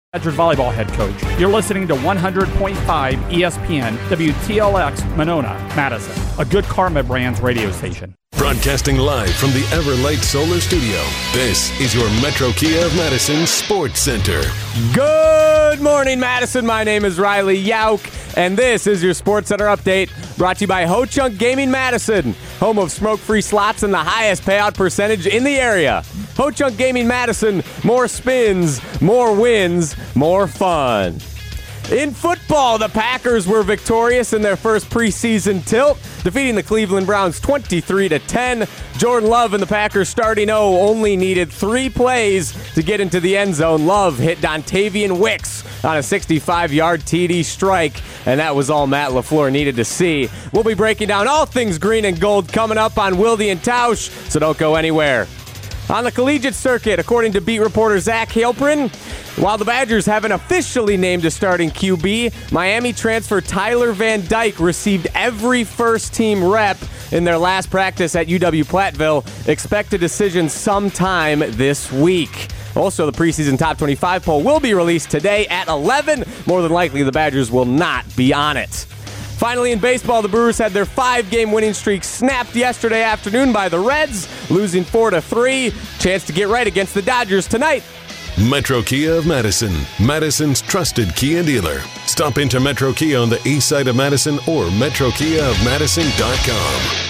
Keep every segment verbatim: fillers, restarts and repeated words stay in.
Badgers volleyball head coach. You're listening to one hundred point five E S P N W T L X Monona, Madison, a Good Karma Brands radio station. Broadcasting live from the Everlight Solar Studio, this is your Metro Kia of Madison Sports Center. Good morning, Madison. My name is Riley Yauk, and this is your Sports Center update brought to you by Ho Chunk Gaming Madison, home of smoke-free slots and the highest payout percentage in the area. Ho Chunk Gaming Madison, more spins, more wins, more fun. In football, the Packers were victorious in their first preseason tilt, defeating the Cleveland Browns twenty-three to ten. Jordan Love and the Packers starting O only needed three plays to get into the end zone. Love hit Dontavian Wicks on a sixty-five-yard T D strike, and that was all Matt LaFleur needed to see. We'll be breaking down all things green and gold coming up on Wilde and Tausch, so don't go anywhere. On the collegiate circuit, according to beat reporter Zach Halprin, while the Badgers haven't officially named a starting Q B, Miami transfer Tyler Van Dyke received every first-team rep in their last practice at U W-Platteville. Expect a decision sometime this week. Also, the preseason top twenty-five poll will be released today at eleven. More than likely, the Badgers will not be on it. Finally, in baseball, the Brewers had their five-game winning streak snapped yesterday afternoon by the Reds, losing four to three. Chance to get right against the Dodgers tonight. Metro Kia of Madison, Madison's trusted Kia dealer. Stop into Metro Kia on the east side of Madison or metro kia of madison dot com.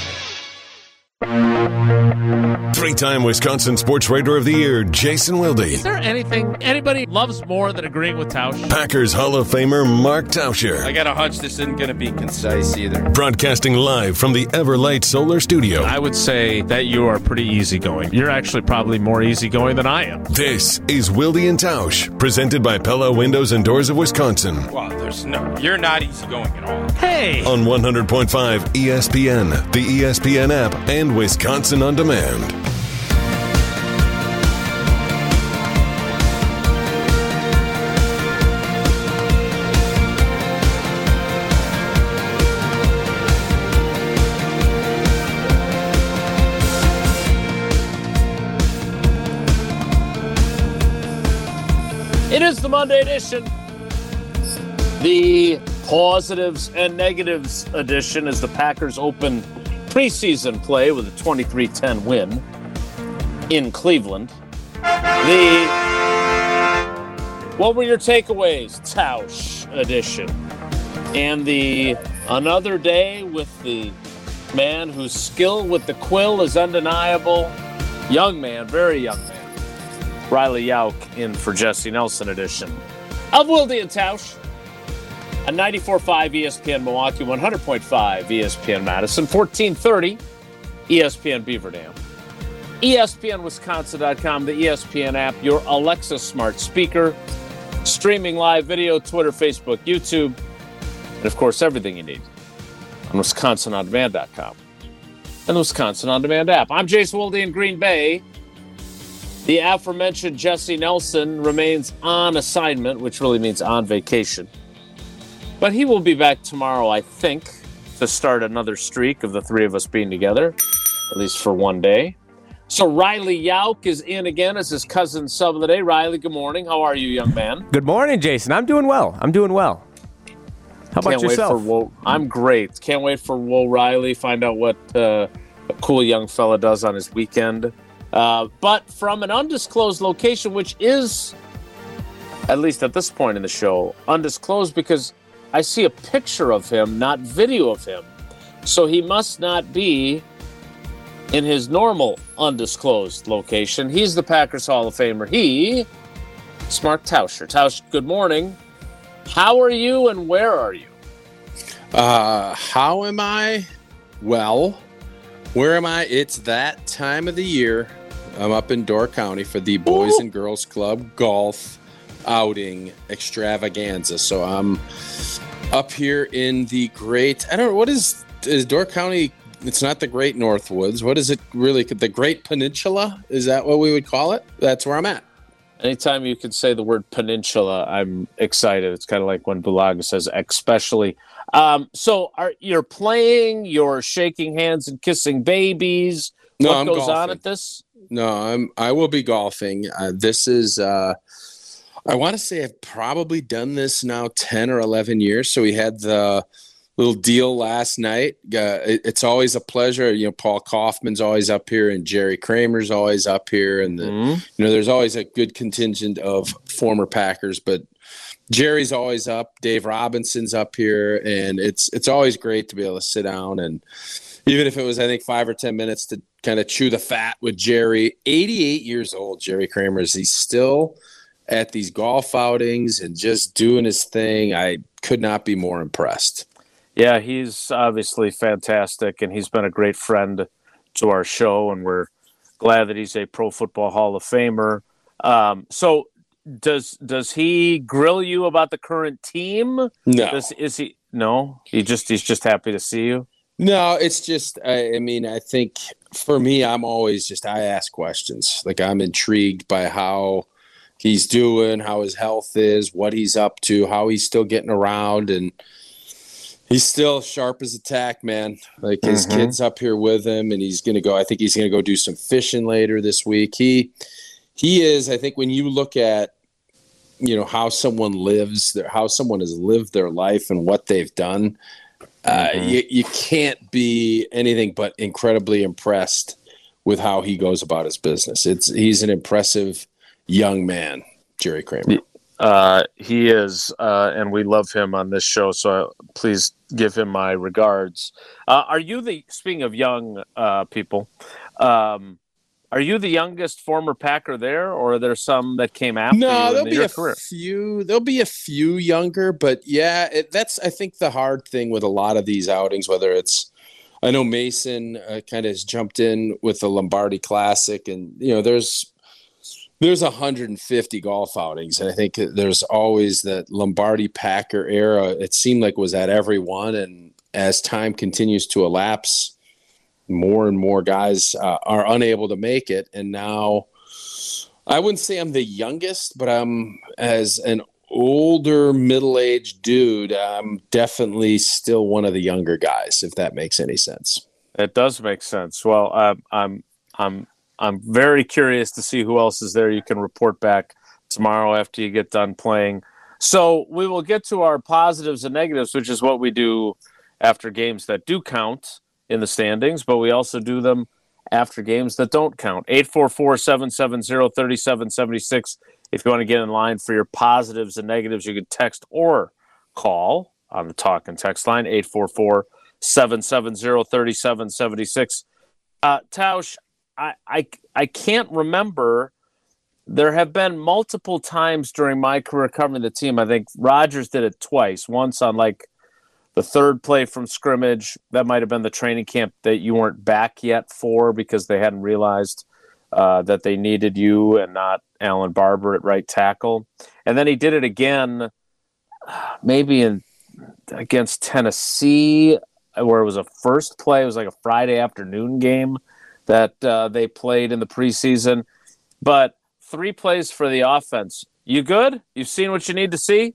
Three-time Wisconsin Sports Writer of the Year, Jason Wilde. Is there anything anybody loves more than agreeing with Tausch? Packers Hall of Famer, Mark Tauscher. I got a hunch this isn't going to be concise either. Broadcasting live from the Everlight Solar Studio. I would say that you are pretty easygoing. You're actually probably more easygoing than I am. This is Wilde and Tausch, presented by Pella Windows and Doors of Wisconsin. Well, there's no, you're not easygoing at all. Hey! On one hundred point five E S P N, the E S P N app, and Wisconsin On Demand. It is the Monday edition. The positives and negatives edition as the Packers open preseason play with a twenty-three ten win in Cleveland. The what were your takeaways, Tausch edition? And the another day with the man whose skill with the quill is undeniable. Young man, very young man. Riley Yauk in for Jesse Nelson edition of Wilde and Tausch on ninety-four point five E S P N Milwaukee, one hundred point five E S P N Madison, fourteen thirty E S P N Beaver Dam, E S P N Wisconsin dot com, the E S P N app, your Alexa smart speaker, streaming live video, Twitter, Facebook, YouTube, and of course everything you need on Wisconsin On Demand dot com and the Wisconsin On Demand app. I'm Jason Wilde in Green Bay. The aforementioned Jesse Nelson remains on assignment, which really means on vacation. But he will be back tomorrow, I think, to start another streak of the three of us being together, at least for one day. So Riley Yauk is in again as his cousin sub of the day. Riley, good morning. How are you, young man? Good morning, Jason. I'm doing well. I'm doing well. How about Can't yourself? Wait for Wo- I'm great. Can't wait for Wo Riley. Find out what uh, a cool young fella does on his weekend. Uh, but from an undisclosed location, which is, at least at this point in the show, undisclosed because I see a picture of him, not video of him. So he must not be in his normal undisclosed location. He's the Packers Hall of Famer. He is Mark Tauscher. Tausch, good morning. How are you and where are you? Uh, how am I? Well, where am I? It's that time of the year. I'm up in Door County for the Boys Ooh. and Girls Club golf outing extravaganza. So I'm up here in the great, I don't know, what is, is Door County? It's not the Great Northwoods. What is it really? The Great Peninsula? Is that what we would call it? That's where I'm at. Anytime you can say the word peninsula, I'm excited. It's kind of like when Bulaga says especially. Um, so are you're playing, you're shaking hands and kissing babies. No, what I'm goes golfing. on at this? No, I'm I will be golfing. Uh, this is uh, I want to say I've probably done this now ten or eleven years. So we had the little deal last night. Uh, it, it's always a pleasure. You know, Paul Kaufman's always up here and Jerry Kramer's always up here. And, the, mm-hmm. you know, there's always a good contingent of former Packers, but Jerry's always up. Dave Robinson's up here. And it's, it's always great to be able to sit down. And even if it was, I think, five or ten minutes to kind of chew the fat with Jerry, eighty-eight years old, Jerry Kramer, is he's still at these golf outings and just doing his thing. I could not be more impressed. Yeah, he's obviously fantastic, and he's been a great friend to our show, and we're glad that he's a Pro Football Hall of Famer. Um, so does does he grill you about the current team? No. Does, is he no? He just he's just happy to see you? No, it's just, I, I mean, I think for me, I'm always just, I ask questions. Like, I'm intrigued by how he's doing, how his health is, what he's up to, how he's still getting around, and he's still sharp as a tack, man. Like, his mm-hmm. kid's up here with him, and he's going to go, I think he's going to go do some fishing later this week. He, he is, I think when you look at, you know, how someone lives, their, how someone has lived their life and what they've done, uh, mm-hmm. you, you can't be anything but incredibly impressed with how he goes about his business. It's, he's an impressive young man, Jerry Kramer. Uh, he is, uh, and we love him on this show, so please give him my regards. Uh, are you the, speaking of young uh, people, um, are you the youngest former Packer there, or are there some that came after no, you there'll in be your a career? few. There'll be a few younger, but yeah, it, that's, I think, the hard thing with a lot of these outings, whether it's, I know Mason uh, kind of has jumped in with the Lombardi Classic, and, you know, there's, There's one hundred fifty golf outings, and I think there's always that Lombardi Packer era. It seemed like was at every one, and as time continues to elapse, more and more guys uh, are unable to make it. And now, I wouldn't say I'm the youngest, but I'm, as an older middle-aged dude, I'm definitely still one of the younger guys, if that makes any sense. It does make sense. Well, um, I'm I'm. I'm very curious to see who else is there. You can report back tomorrow after you get done playing. So we will get to our positives and negatives, which is what we do after games that do count in the standings, but we also do them after games that don't count. eight four four, seven seven zero, three seven seven six. If you want to get in line for your positives and negatives, you can text or call on the talk and text line, eight four four, seven seven zero, three seven seven six. Uh, Tausch, I, I, I can't remember. There have been multiple times during my career covering the team. I think Rodgers did it twice. Once on like the third play from scrimmage. That might have been the training camp that you weren't back yet for because they hadn't realized uh, that they needed you and not Alan Barber at right tackle. And then he did it again, maybe in against Tennessee, where it was a first play. It was like a Friday afternoon game that uh, they played in the preseason. But three plays for the offense. You good? You've seen what you need to see?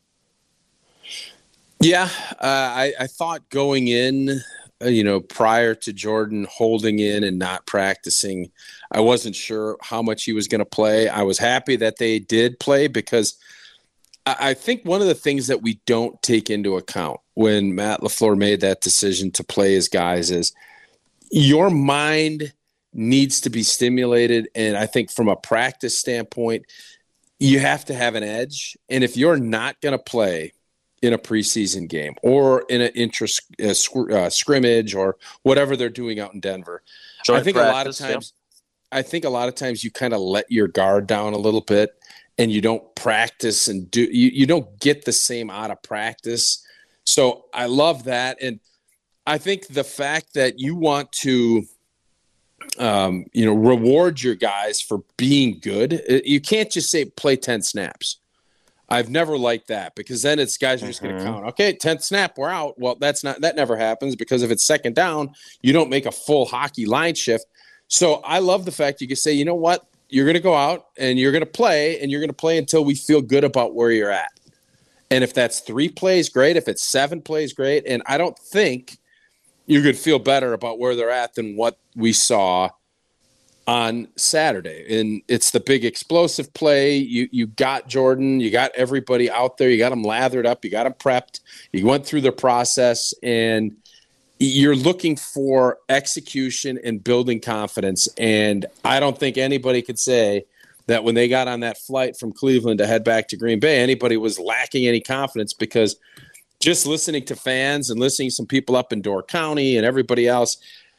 Yeah, uh, I, I thought going in, uh, you know, prior to Jordan holding in and not practicing, I wasn't sure how much he was going to play. I was happy that they did play because I, I think one of the things that we don't take into account when Matt LaFleur made that decision to play his guys is your mind needs to be stimulated. And I think from a practice standpoint, you have to have an edge. And if you're not going to play in a preseason game or in an intra uh, sc- uh, scrimmage or whatever they're doing out in Denver, Joint I think practice, a lot of times, yeah. I think a lot of times you kind of let your guard down a little bit and you don't practice and do, you, you don't get the same out of practice. So I love that. And I think the fact that you want to, um, you know, reward your guys for being good. You can't just say play ten snaps. I've never liked that because then it's guys are just mm-hmm. going to count. Okay, tenth snap, we're out. Well, that's not that never happens because if it's second down, you don't make a full hockey line shift. So I love the fact you can say, you know what, you're going to go out and you're going to play and you're going to play until we feel good about where you're at. And if that's three plays, great. If it's seven plays, great. And I don't think you could feel better about where they're at than what we saw on Saturday. And it's the big explosive play. You you got Jordan, you got everybody out there, you got them lathered up, you got them prepped, you went through the process, and you're looking for execution and building confidence. And I don't think anybody could say that when they got on that flight from Cleveland to head back to Green Bay, anybody was lacking any confidence, because just listening to fans and listening to some people up in Door County and everybody else,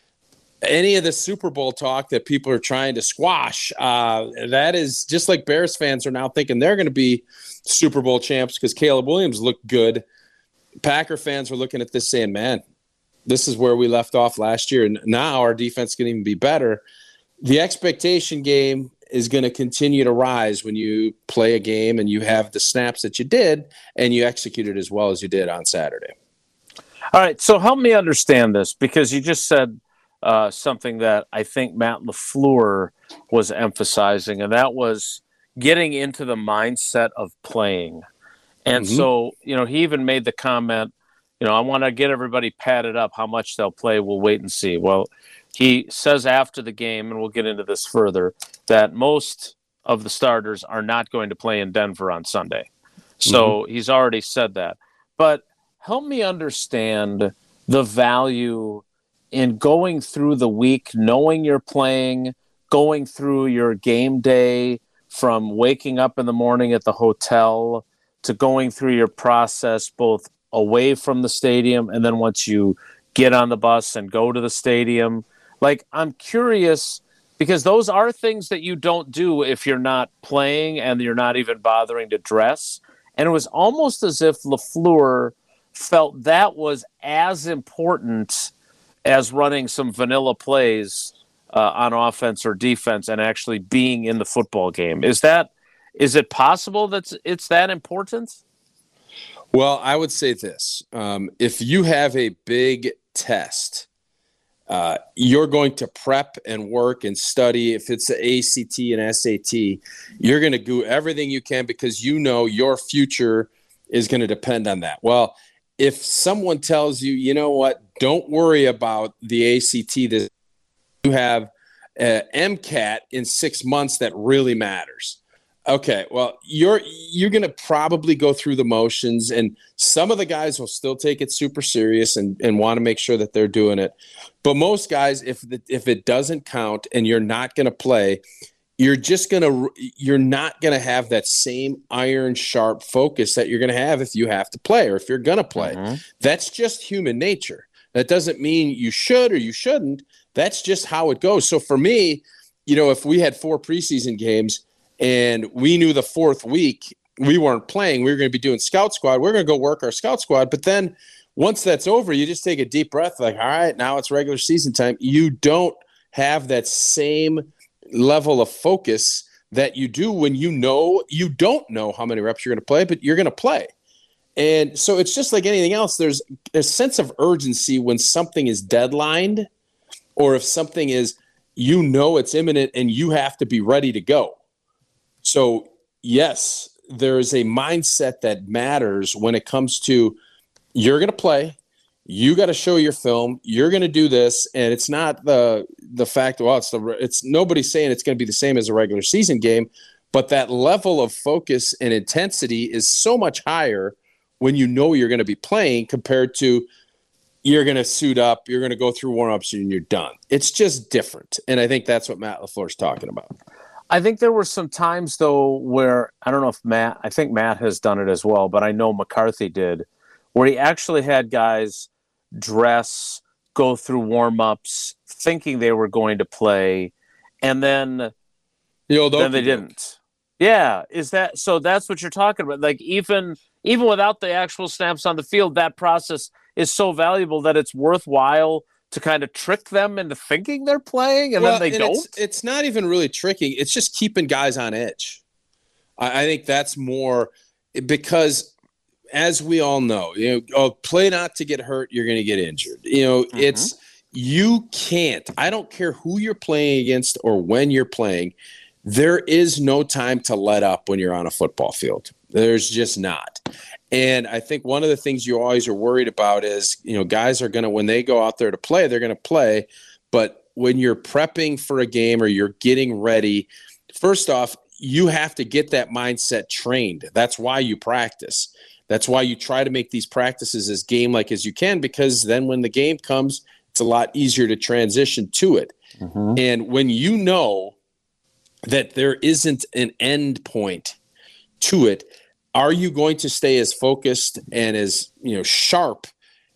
any of the Super Bowl talk that people are trying to squash, uh, that is just like Bears fans are now thinking they're going to be Super Bowl champs because Caleb Williams looked good. Packer fans were looking at this saying, man, this is where we left off last year, and now our defense can even be better. The expectation game is going to continue to rise when you play a game and you have the snaps that you did and you execute it as well as you did on Saturday. All right, so help me understand this, because you just said uh, something that I think Matt LaFleur was emphasizing, and that was getting into the mindset of playing. And mm-hmm. so, you know, he even made the comment, you know, I want to get everybody padded up. How much they'll play, we'll wait and see. Well, he says after the game, and we'll get into this further, that most of the starters are not going to play in Denver on Sunday. So mm-hmm. he's already said that. But help me understand the value in going through the week, knowing you're playing, going through your game day, from waking up in the morning at the hotel to going through your process both away from the stadium and then once you get on the bus and go to the stadium. Like, I'm curious, because those are things that you don't do if you're not playing and you're not even bothering to dress. And it was almost as if LaFleur felt that was as important as running some vanilla plays uh, on offense or defense and actually being in the football game. Is that, is it possible that it's that important? Well, I would say this. Um, if you have a big test, uh, you're going to prep and work and study. If it's the A C T and S A T, you're going to do everything you can because you know your future is going to depend on that. Well, if someone tells you, you know what, don't worry about the A C T, this, you have uh, MCAT in six months that really matters. Okay, well, you're you're going to probably go through the motions, and some of the guys will still take it super serious and, and want to make sure that they're doing it. But most guys, if the, if it doesn't count and you're not going to play, you're just going to you're not going to have that same iron sharp focus that you're going to have if you have to play or if you're going to play. Mm-hmm. That's just human nature. That doesn't mean you should or you shouldn't. That's just how it goes. So for me, you know, if we had four preseason games and we knew the fourth week we weren't playing, we were going to be doing scout squad, we're going to go work our scout squad. But then once that's over, you just take a deep breath, like, all right, now it's regular season time. You don't have that same level of focus that you do when you know you don't know how many reps you're going to play, but you're going to play. And so it's just like anything else. There's a sense of urgency when something is deadlined, or if something is, you know, it's imminent and you have to be ready to go. So yes, there is a mindset that matters when it comes to, you're going to play, you got to show your film, you're going to do this. And it's not the, the fact, well, it's the, it's nobody's saying it's going to be the same as a regular season game, but that level of focus and intensity is so much higher when you know you're going to be playing compared to you're going to suit up, you're going to go through warm-ups, and you're done. It's just different. And I think that's what Matt LaFleur is talking about. I think there were some times, though, where, I don't know if Matt, I think Matt has done it as well, but I know McCarthy did, where he actually had guys dress, go through warm-ups, thinking they were going to play, and then, the then they didn't. Yeah, is that, so that's what you're talking about. Like, even even without the actual snaps on the field, that process is so valuable that it's worthwhile to kind of trick them into thinking they're playing, and well, then they and don't. It's, it's not even really tricking. It's just keeping guys on edge. I, I think that's more because, as we all know, you know, oh, play not to get hurt, you're going to get injured. You know, mm-hmm. it's you can't. I don't care who you're playing against or when you're playing. There is no time to let up when you're on a football field. There's just not. And I think one of the things you always are worried about is, you know, guys are going to, when they go out there to play, they're going to play, but when you're prepping for a game or you're getting ready, first off, you have to get that mindset trained. That's why you practice. That's why you try to make these practices as game-like as you can, because then when the game comes, it's a lot easier to transition to it. Mm-hmm. And when you know that there isn't an end point to it, are you going to stay as focused and as, you know, sharp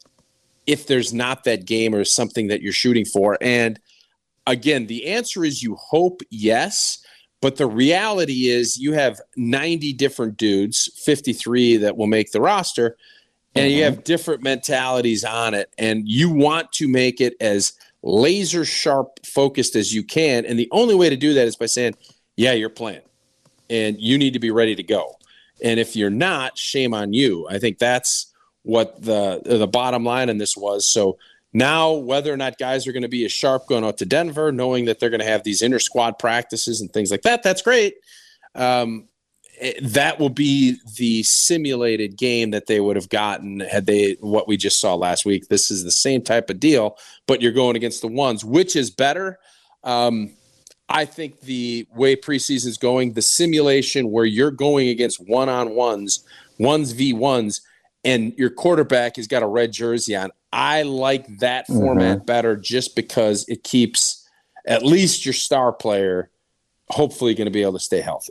if there's not that game or something that you're shooting for? And again, the answer is you hope yes, but the reality is you have ninety different dudes, fifty-three that will make the roster, and mm-hmm. you have different mentalities on it, and you want to make it as laser sharp focused as you can. And the only way to do that is by saying, yeah, you're playing and you need to be ready to go. And if you're not, shame on you. I think that's what the the bottom line on this was. So now whether or not guys are going to be as sharp going out to Denver, knowing that they're going to have these inter squad practices and things like that, that's great. Um, it, that will be the simulated game that they would have gotten had they what we just saw last week. This is the same type of deal, but you're going against the ones. Which is better? Um, I think the way preseason is going, the simulation where you're going against one-on-ones, ones v ones, and your quarterback has got a red jersey on, I like that mm-hmm. format better just because it keeps at least your star player hopefully going to be able to stay healthy.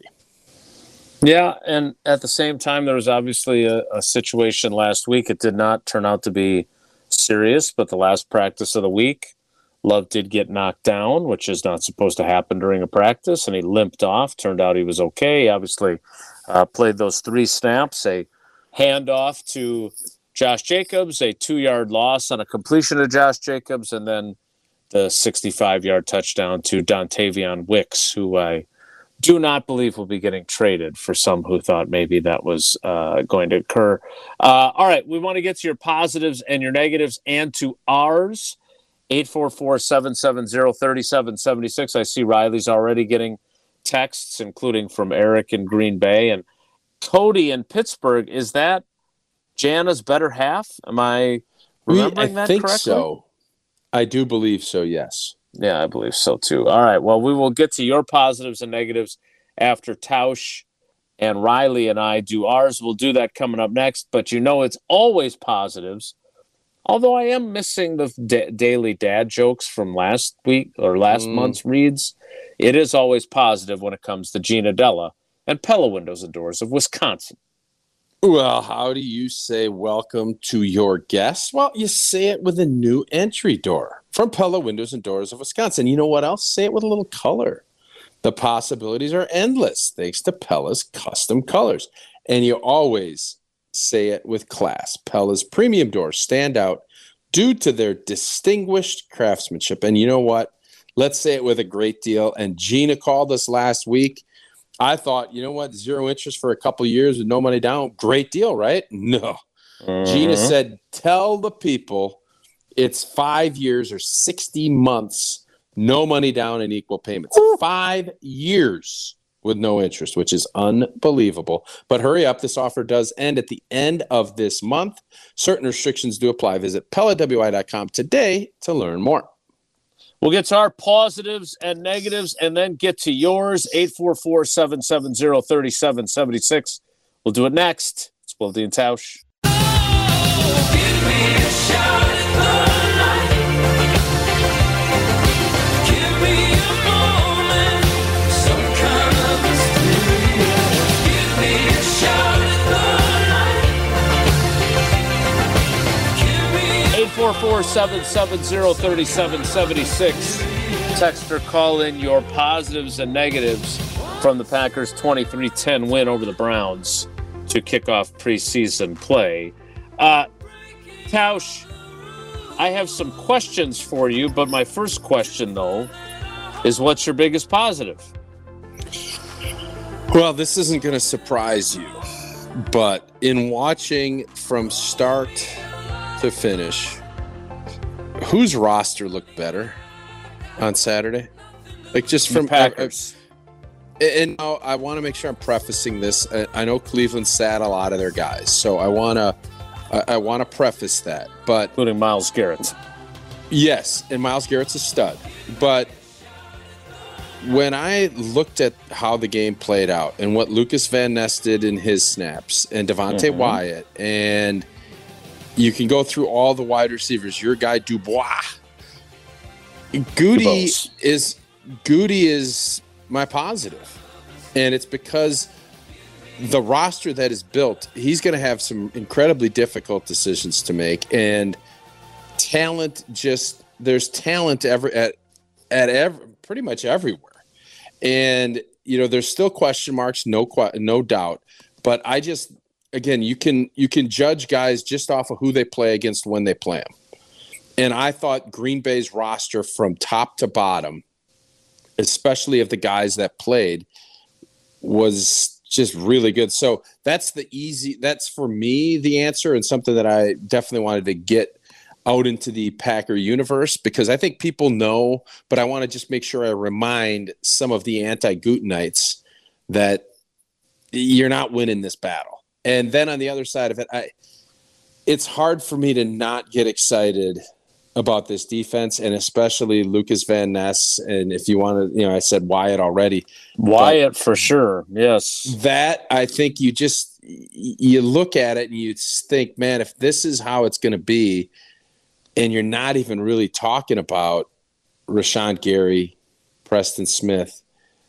Yeah, and at the same time, there was obviously a, a situation last week. It did not turn out to be serious, but the last practice of the week, Love did get knocked down, which is not supposed to happen during a practice, and he limped off. Turned out he was okay. He obviously uh, played those three snaps, a handoff to Josh Jacobs, a two-yard loss on a completion to Josh Jacobs, and then the sixty-five-yard touchdown to Dontavion Wicks, who I do not believe will be getting traded for some who thought maybe that was uh, going to occur. Uh, all right, we want to get to your positives and your negatives and to ours. eight four four, seven seven zero, three seven seven six. I see Riley's already getting texts, including from Eric in Green Bay. And Cody in Pittsburgh, is that Jana's better half? Am I remembering I that think correctly? So. I do believe so, yes. Yeah, I believe so, too. All right, well, we will get to your positives and negatives after Tausch and Riley and I do ours. We'll do that coming up next, but you know it's always positives, although I am missing the da- daily dad jokes from last week or last mm. month's reads. It is always positive when it comes to Gina Della and Pella Windows and Doors of Wisconsin. Well, how do you say welcome to your guests? Well, you say it with a new entry door from Pella Windows and Doors of Wisconsin. You know what else? Say it with a little color. The possibilities are endless thanks to Pella's custom colors. And you always say it with class. Pella's premium doors stand out due to their distinguished craftsmanship. And you know what? Let's say it with a great deal. And Gina called us last week. I thought, you know what, zero interest for a couple of years with no money down, great deal, right? No. Uh-huh. Gina said, tell the people it's five years or sixty months, no money down and equal payments. Ooh. Five years with no interest, which is unbelievable. But hurry up, this offer does end at the end of this month. Certain restrictions do apply. Visit Pella W I dot com today to learn more. We'll get to our positives and negatives and then get to yours, eight four four, seven seven zero, three seven seven six. We'll do it next. It's Wilde and Tausch. Oh, give me a shot at the light. Give me a moment, some kind of mysterious. Give me a shot at the light. Give me eight four four, seven seven zero, three seven seven six. Text or call in your positives and negatives from the Packers' twenty-three ten win over the Browns to kick off preseason play. Uh, Tausch, I have some questions for you, but my first question, though, is what's your biggest positive? Well, this isn't going to surprise you, but in watching from start to finish, whose roster looked better on Saturday? Like just from Packers. Uh, and now I want to make sure I'm prefacing this. I know Cleveland sat a lot of their guys, so I want to I want to preface that. But including Myles Garrett. Yes, and Myles Garrett's a stud. But when I looked at how the game played out and what Lucas Van Ness did in his snaps and Devontae mm-hmm. Wyatt, and you can go through all the wide receivers, your guy Dubois. Goody is Goody is my positive. And it's because the roster that is built, he's going to have some incredibly difficult decisions to make. And talent just there's talent every at at every, pretty much everywhere. And you know, there's still question marks, no no doubt. But I just again, you can you can judge guys just off of who they play against when they play them. And I thought Green Bay's roster from top to bottom, especially of the guys that played, was just really good. So that's the easy, that's for me the answer, and something that I definitely wanted to get out into the Packer universe, because I think people know, but I want to just make sure I remind some of the anti-Gutenites that you're not winning this battle. And then on the other side of it, I, it's hard for me to not get excited about this defense, and especially Lucas Van Ness. And if you want to, you know, I said Wyatt already. Wyatt for sure. Yes. That, I think you just, you look at it and you think, man, if this is how it's going to be, and you're not even really talking about Rashawn Gary, Preston Smith,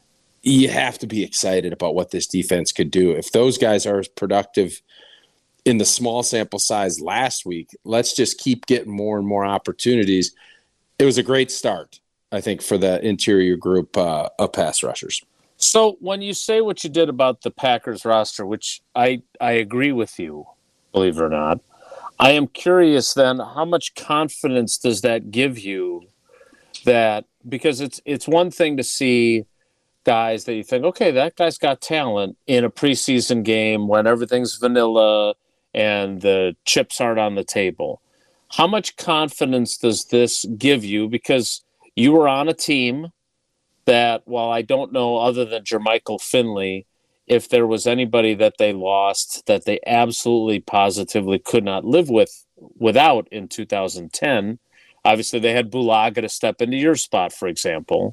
you have to be excited about what this defense could do. If those guys are as productive in the small sample size last week, let's just keep getting more and more opportunities. It was a great start, I think, for the interior group uh, of pass rushers. So when you say what you did about the Packers roster, which I, I agree with you, believe it or not, I am curious then, how much confidence does that give you that, because it's it's one thing to see guys that you think, okay, that guy's got talent in a preseason game when everything's vanilla and the chips aren't on the table. How much confidence does this give you? Because you were on a team that, while I don't know other than Jermichael Finley, if there was anybody that they lost that they absolutely positively could not live with without in two thousand ten, obviously they had Bulaga to step into your spot, for example.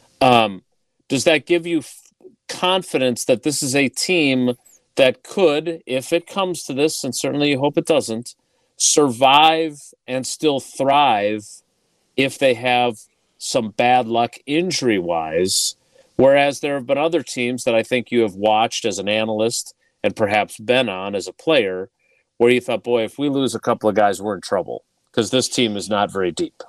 Um, does that give you f- confidence that this is a team that could, if it comes to this, and certainly you hope it doesn't, survive and still thrive if they have some bad luck injury-wise? Whereas there have been other teams that I think you have watched as an analyst and perhaps been on as a player where you thought, boy, if we lose a couple of guys, we're in trouble because this team is not very deep.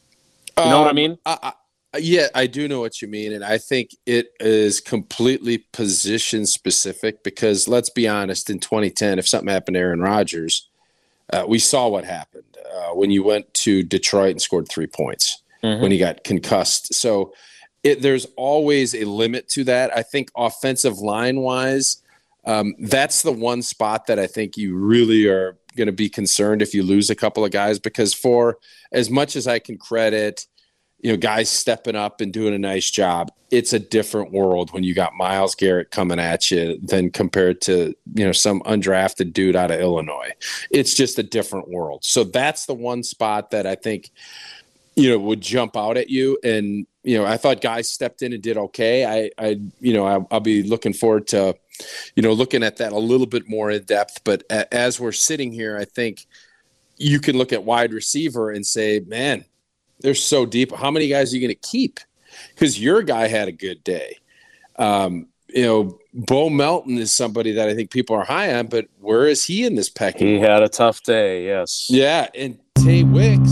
You know um, what I mean? I, I, yeah, I do know what you mean. And I think it is completely position specific because, let's be honest, in twenty ten, if something happened to Aaron Rodgers, uh, we saw what happened uh, when you went to Detroit and scored three points mm-hmm. when he got concussed. So It, there's always a limit to that. I think offensive line wise, um, that's the one spot that I think you really are going to be concerned if you lose a couple of guys, because for as much as I can credit, you know, guys stepping up and doing a nice job, it's a different world when you got Myles Garrett coming at you than compared to, you know, some undrafted dude out of Illinois. It's just a different world. So that's the one spot that I think, you know, would jump out at you. And, you know, I thought guys stepped in and did okay. I, I you know, I, I'll be looking forward to, you know, looking at that a little bit more in depth. But a, as we're sitting here, I think you can look at wide receiver and say, man, they're so deep. How many guys are you going to keep? Because your guy had a good day. Um, you know, Bo Melton is somebody that I think people are high on, but where is he in this pecking? He order? Had a tough day, yes. Yeah, and Tay Wicks,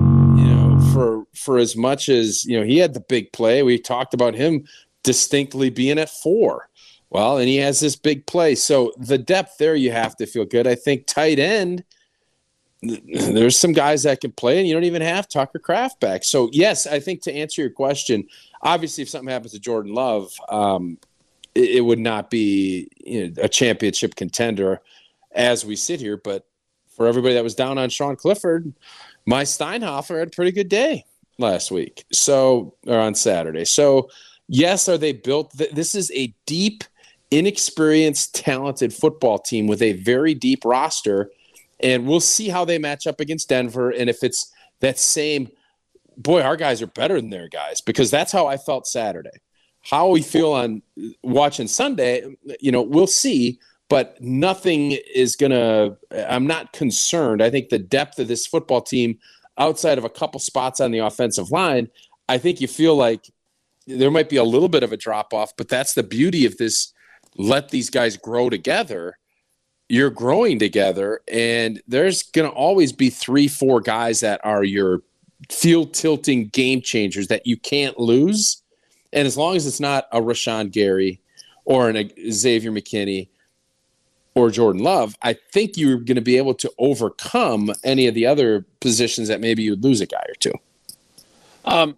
for for as much as, you know, he had the big play. We talked about him distinctly being at four. Well, and he has this big play. So the depth there, you have to feel good. I think tight end, there's some guys that can play, and you don't even have Tucker Kraft back. So, yes, I think to answer your question, obviously if something happens to Jordan Love, um, it, it would not be, you know, a championship contender as we sit here. But for everybody that was down on Sean Clifford, my Steinhofer had a pretty good day last week, so or on Saturday. So, yes, are they built? Th- this is a deep, inexperienced, talented football team with a very deep roster, and we'll see how they match up against Denver. And if it's that same boy, our guys are better than their guys, because that's how I felt Saturday. How we feel on watching Sunday, you know, we'll see, but nothing is going to – I'm not concerned. I think the depth of this football team, outside of a couple spots on the offensive line, I think you feel like there might be a little bit of a drop-off, but that's the beauty of this. Let these guys grow together. You're growing together, and there's going to always be three, four guys that are your field-tilting game changers that you can't lose. And as long as it's not a Rashawn Gary or an Xavier McKinney or Jordan Love, I think you're going to be able to overcome any of the other positions that maybe you'd lose a guy or two. Um,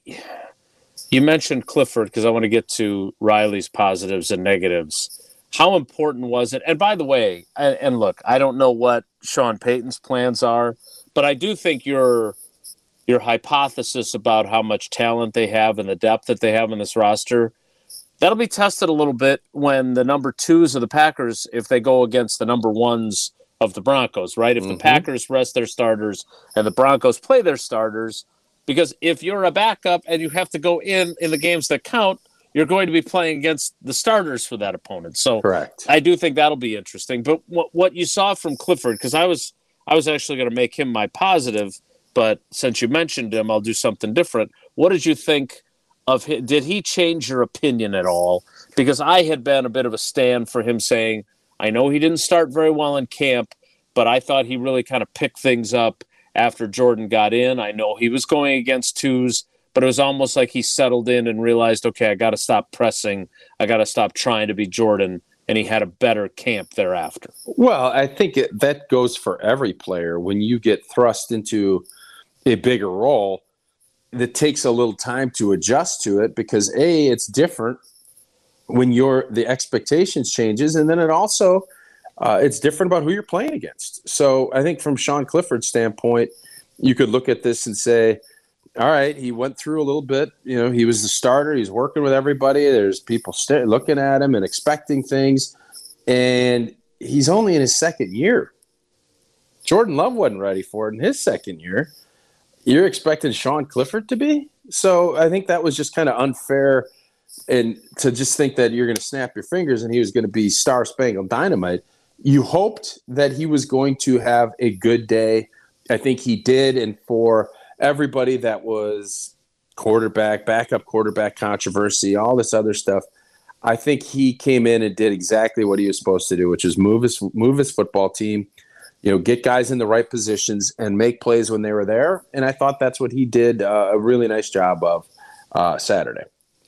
you mentioned Clifford, because I want to get to Riley's positives and negatives. How important was it? And by the way, and, and look, I don't know what Sean Payton's plans are, but I do think your your hypothesis about how much talent they have and the depth that they have in this roster, that'll be tested a little bit when the number twos of the Packers, if they go against the number ones of the Broncos, right? If mm-hmm. the Packers rest their starters and the Broncos play their starters, because if you're a backup and you have to go in in the games that count, you're going to be playing against the starters for that opponent. So correct. I do think that'll be interesting. But what what you saw from Clifford, because I was I was actually going to make him my positive, but since you mentioned him, I'll do something different. What did you think of him? Did he change your opinion at all? Because I had been a bit of a stand for him saying, I know he didn't start very well in camp, but I thought he really kind of picked things up after Jordan got in. I know he was going against twos, but it was almost like he settled in and realized, okay, I got to stop pressing. I got to stop trying to be Jordan. And he had a better camp thereafter. Well, I think it, that goes for every player. When you get thrust into a bigger role, it takes a little time to adjust to it, because A, it's different when your the expectations changes, and then it also uh, it's different about who you're playing against. So I think from Sean Clifford's standpoint, you could look at this and say, all right, he went through a little bit. You know, he was the starter. He's working with everybody. There's people st- looking at him and expecting things. And he's only in his second year. Jordan Love wasn't ready for it in his second year. You're expecting Sean Clifford to be? So I think that was just kind of unfair, and to just think that you're going to snap your fingers and he was going to be star-spangled dynamite. You hoped that he was going to have a good day. I think he did, and for everybody that was quarterback, backup quarterback controversy, all this other stuff, I think he came in and did exactly what he was supposed to do, which is move his move his football team, you know, get guys in the right positions and make plays when they were there. And I thought that's what he did uh, a really nice job of uh, Saturday.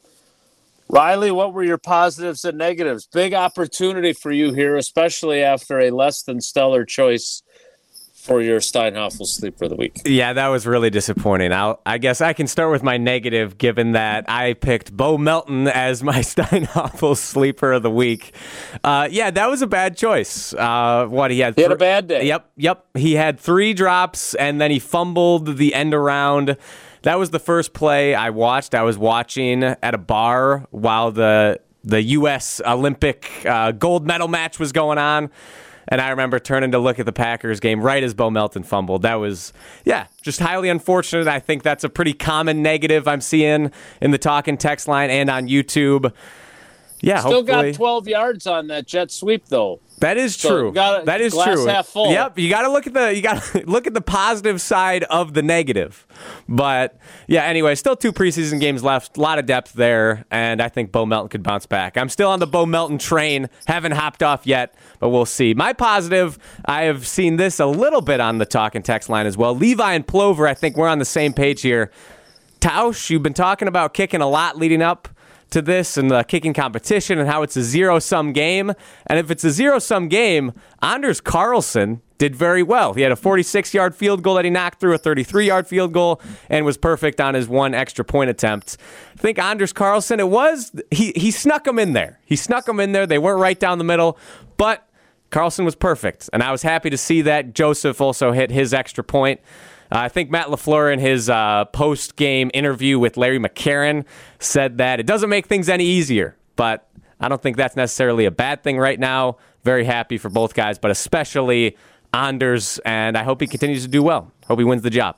Riley, what were your positives and negatives? Big opportunity for you here, especially after a less than stellar choice for your Steinhoffel Sleeper of the Week. Yeah, that was really disappointing. I'll, I guess I can start with my negative, given that I picked Bo Melton as my Steinhoffel Sleeper of the Week. Uh, yeah, that was a bad choice. Uh, what he had? He had th- a bad day. Yep, yep. He had three drops, and then he fumbled the end around. That was the first play I watched. I was watching at a bar while the the U S Olympic uh, gold medal match was going on. And I remember turning to look at the Packers game right as Bo Melton fumbled. That was, yeah, just highly unfortunate. I think that's a pretty common negative I'm seeing in the talking text line and on YouTube. Yeah, Still hopefully. got twelve yards on that jet sweep, though. That is So true. you gotta- that is glass true. half full. Yep, you got to look at the you got to look at the positive side of the negative. But yeah, anyway, still two preseason games left. A lot of depth there, and I think Bo Melton could bounce back. I'm still on the Bo Melton train. Haven't hopped off yet, but we'll see. My positive, I have seen this a little bit on the talk and text line as well. Levi and Plover, I think we're on the same page here. Tausch, you've been talking about kicking a lot leading up to this and the kicking competition and how it's a zero-sum game. And if it's a zero-sum game, Anders Carlson did very well. He had a forty-six-yard field goal that he knocked through, a thirty-three-yard field goal, and was perfect on his one extra point attempt. I think Anders Carlson, it was, he, he snuck them in there. He snuck them in there. They weren't right down the middle, but Carlson was perfect. And I was happy to see that. Joseph also hit his extra point. Uh, I think Matt LaFleur in his uh, post-game interview with Larry McCarron said that it doesn't make things any easier, but I don't think that's necessarily a bad thing right now. Very happy for both guys, but especially Anders, and I hope he continues to do well. Hope he wins the job.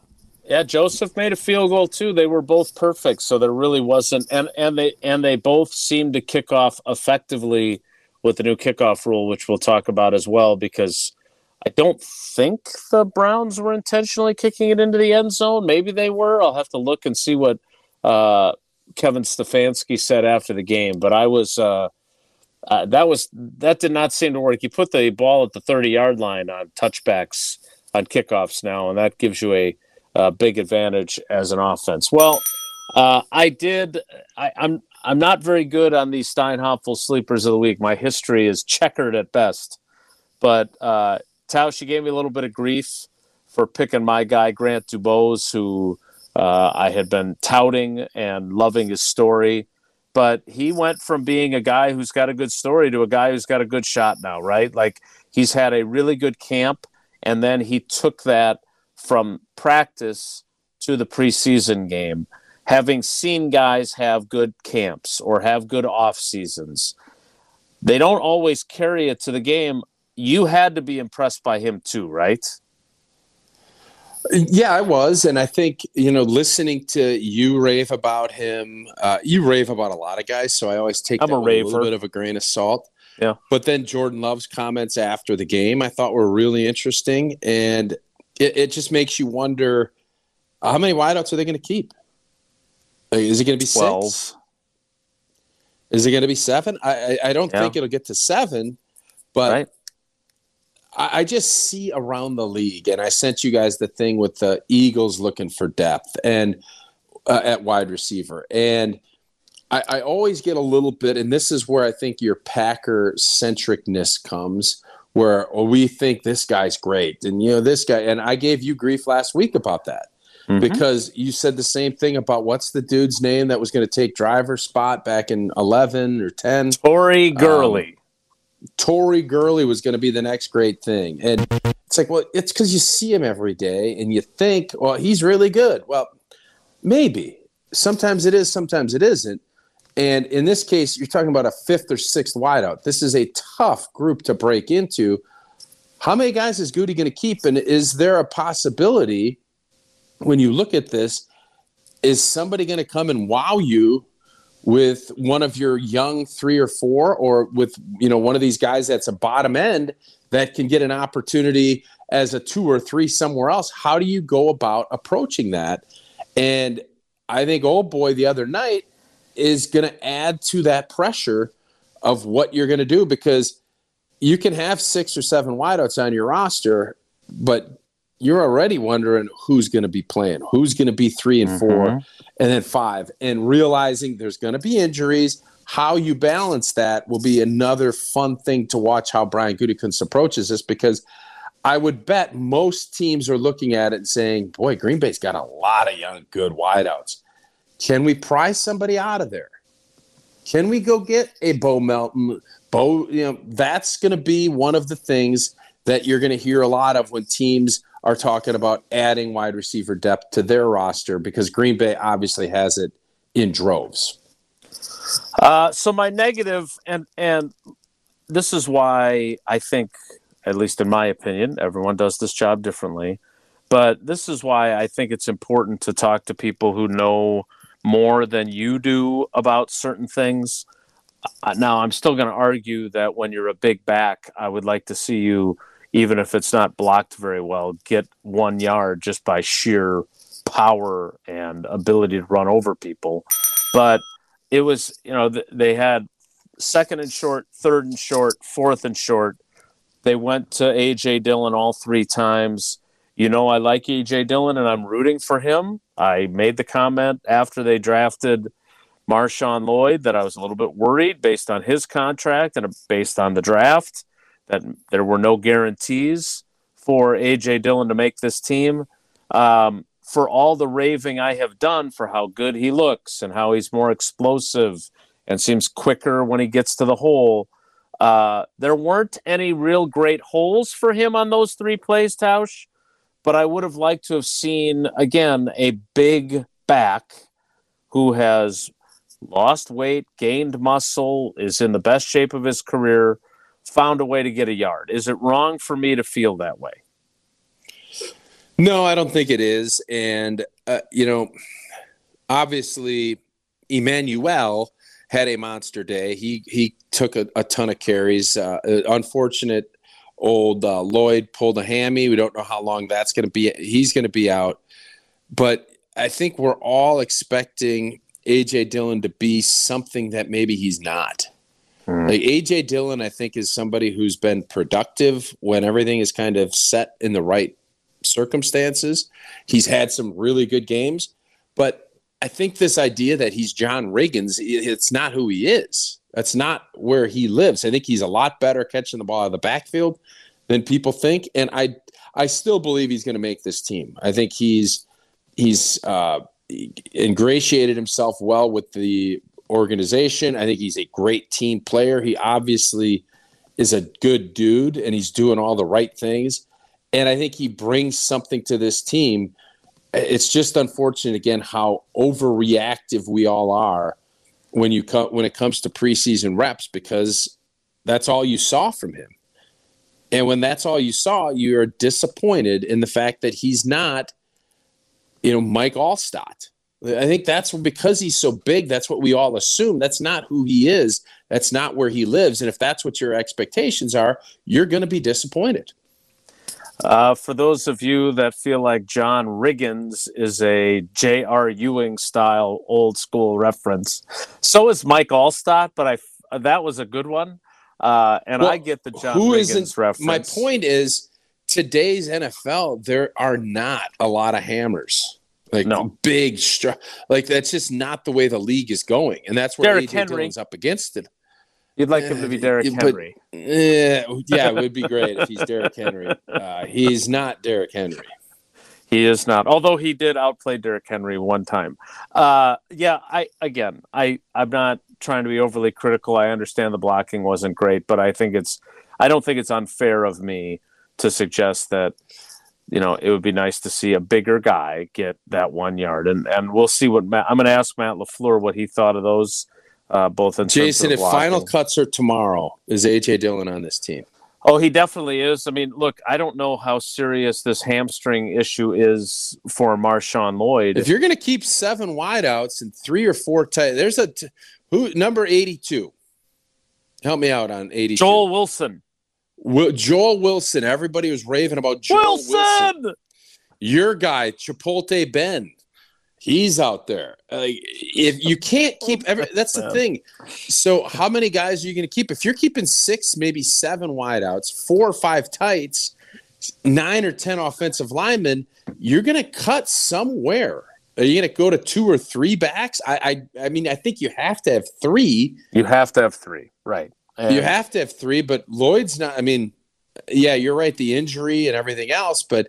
Yeah, Joseph made a field goal too. They were both perfect, so there really wasn't, and and they and they both seemed to kick off effectively with the new kickoff rule, which we'll talk about as well. Because I don't think the Browns were intentionally kicking it into the end zone. Maybe they were. I'll have to look and see what uh, Kevin Stefanski said after the game. But I was uh, uh, that was that did not seem to work. You put the ball at the thirty-yard line on touchbacks on kickoffs now, and that gives you a Uh, big advantage as an offense. Well, uh, I did. I, I'm I'm not very good on these Steinhoffel sleepers of the week. My history is checkered at best. But uh, Tausch, she gave me a little bit of grief for picking my guy Grant Dubose, who uh, I had been touting and loving his story. But he went from being a guy who's got a good story to a guy who's got a good shot now, right? Like, he's had a really good camp, and then he took that from practice to the preseason game, having seen guys have good camps or have good off seasons. They don't always carry it to the game. You had to be impressed by him too, right? Yeah, I was. And I think, you know, listening to you rave about him, uh, you rave about a lot of guys. So I always take I'm that a with a raver. little bit of a grain of salt. Yeah. But then Jordan Love's comments after the game, I thought were really interesting. And it, it just makes you wonder, how many wideouts are they going to keep? Like, is it going to be twelve. Six? Is it going to be seven? I, I, I don't Yeah. think it'll get to seven, but Right. I, I just see around the league, and I sent you guys the thing with the Eagles looking for depth and uh, at wide receiver. And I, I always get a little bit, and this is where I think your Packer centricness comes, where oh, we think this guy's great. And, you know, this guy, and I gave you grief last week about that. Mm-hmm. Because you said the same thing about what's the dude's name that was going to take driver's spot back in eleven or ten? Tory Gurley. Um, Tory Gurley was going to be the next great thing. And it's like, well, it's because you see him every day and you think, well, he's really good. Well, maybe. Sometimes it is, sometimes it isn't. And in this case, you're talking about a fifth or sixth wideout. This is a tough group to break into. How many guys is Goody going to keep? And is there a possibility, when you look at this, is somebody going to come and wow you with one of your young three or four, or with, you know, one of these guys that's a bottom end that can get an opportunity as a two or three somewhere else? How do you go about approaching that? And I think old boy the other night is going to add to that pressure of what you're going to do, because you can have six or seven wideouts on your roster, but you're already wondering who's going to be playing, who's going to be three and four, mm-hmm. and then five, and realizing there's going to be injuries. How you balance that will be another fun thing to watch how Brian Gutekunst approaches this, because I would bet most teams are looking at it and saying, boy, Green Bay's got a lot of young, good wideouts. Can we pry somebody out of there? Can we go get a Bo Melton? Bo, you know, that's going to be one of the things that you're going to hear a lot of when teams are talking about adding wide receiver depth to their roster, because Green Bay obviously has it in droves. Uh, so my negative, and and this is why I think, at least in my opinion, everyone does this job differently, but this is why I think it's important to talk to people who know more than you do about certain things. Uh, now, I'm still going to argue that when you're a big back, I would like to see you, even if it's not blocked very well, get one yard just by sheer power and ability to run over people. But it was, you know, th- they had second and short, third and short, fourth and short. They went to A J. Dillon all three times. You know, I like A J. Dillon, and I'm rooting for him. I made the comment after they drafted Marshawn Lloyd that I was a little bit worried based on his contract and based on the draft, that there were no guarantees for A J. Dillon to make this team. Um, for all the raving I have done for how good he looks and how he's more explosive and seems quicker when he gets to the hole, uh, there weren't any real great holes for him on those three plays, Tausch. But I would have liked to have seen, again, a big back who has lost weight, gained muscle, is in the best shape of his career, found a way to get a yard. Is it wrong for me to feel that way? No, I don't think it is. And, uh, you know, obviously, Emmanuel had a monster day. He he took a, a ton of carries. Uh, unfortunate old uh, Lloyd pulled a hammy. We don't know how long that's going to be. He's going to be out. But I think we're all expecting A J Dillon to be something that maybe he's not. Hmm. Like A J Dillon, I think, is somebody who's been productive when everything is kind of set in the right circumstances. He's had some really good games, but I think this idea that he's John Riggins, it's not who he is. That's not where he lives. I think he's a lot better catching the ball out of the backfield than people think. And I I still believe he's going to make this team. I think he's he's uh, ingratiated himself well with the organization. I think he's a great team player. He obviously is a good dude, and he's doing all the right things. And I think he brings something to this team. It's just unfortunate, again, how overreactive we all are when you co- when it comes to preseason reps, because that's all you saw from him. And when that's all you saw, you're disappointed in the fact that he's not, you know, Mike Alstott. I think that's because he's so big. That's what we all assume. That's not who he is. That's not where he lives. And if that's what your expectations are, you're going to be disappointed. Uh, for those of you that feel like John Riggins is a J R. Ewing style old school reference, so is Mike Alstott, but I that was a good one. Uh, and well, I get the John who Riggins reference. My point is, today's N F L, there are not a lot of hammers. Like no. big, str- like that's just not the way the league is going. And that's where Derrick A J Henry. Dillon's up against it. You'd like him to be Derrick but, Henry. Uh, yeah, it would be great if he's Derrick Henry. Uh, he's not Derrick Henry. He is not, although he did outplay Derrick Henry one time. Uh, yeah, I again, I, I'm not trying to be overly critical. I understand the blocking wasn't great, but I think it's I don't think it's unfair of me to suggest that, you know, it would be nice to see a bigger guy get that one yard. And and we'll see what Matt, I'm going to ask Matt LaFleur what he thought of those. Uh, both in Jason, terms of if final cuts are tomorrow, is A J Dillon on this team? Oh, he definitely is. I mean, look, I don't know how serious this hamstring issue is for Marshawn Lloyd. If you're going to keep seven wideouts and three or four tight, there's a t- who number eighty-two. Help me out on eighty-two. Joel Wilson. Will, Joel Wilson. Everybody was raving about Joel Wilson. Wilson. Your guy, Chipotle Ben. He's out there. Like, if you can't keep every, that's the thing. So how many guys are you going to keep? If you're keeping six, maybe seven wideouts, four or five tights, nine or ten offensive linemen, you're going to cut somewhere. Are you going to go to two or three backs? I, I, I mean, I think you have to have three. You have to have three, right? And you have to have three, but Lloyd's not. I mean, yeah, you're right. The injury and everything else, but